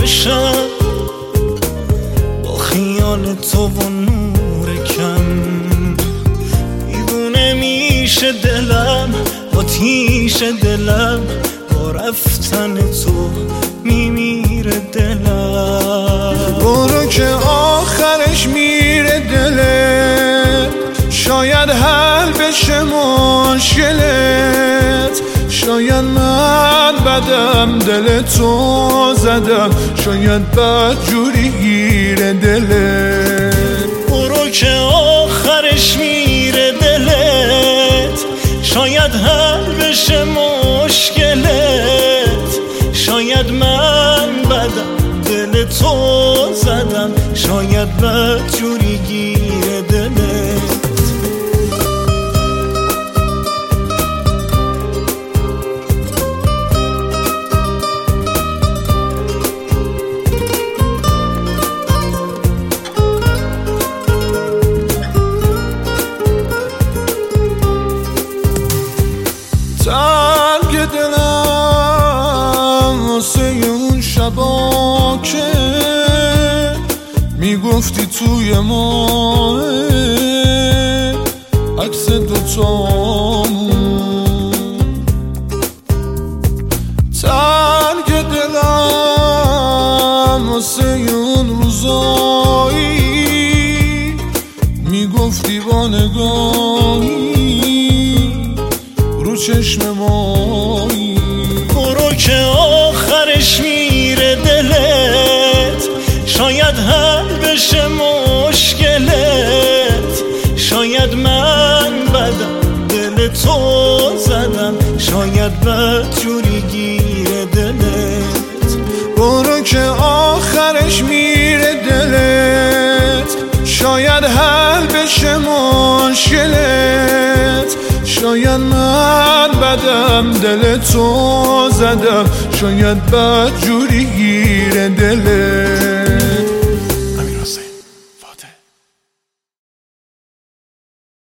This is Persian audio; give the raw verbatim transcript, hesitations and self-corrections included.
باشم با خیال تو و نور کم. دیوونه میشه دلم آتیش دلم با رفتن تو میمیره دلم. برو که آخرش میره دلت، شاید حل بشه مشکلت. شاید من بدم دل تو زدم، شاید بد جوری گیره دلت. برو که آخرش میره دلت، شاید حل بشه مشکلت. شاید من بدم دل تو زدم، شاید بد جوری گیره دلت. تنگ دلم واسه اون شبا که میگفتی توی ماه عکس دوتامون. تنگ دلم واسه اون روزایی میگفتی با نگاهی رو چشم مایی. برو که آخرش میره دلت، شاید حل بشه مشکلت. شاید من بدم دل تو زدم، شاید بد جوری گیره دلت. برو که آخرش میره دلت، شاید حل بشه مشکلت. شاید من بدم دل تو زدم، شاید بد جوری گیره دلت.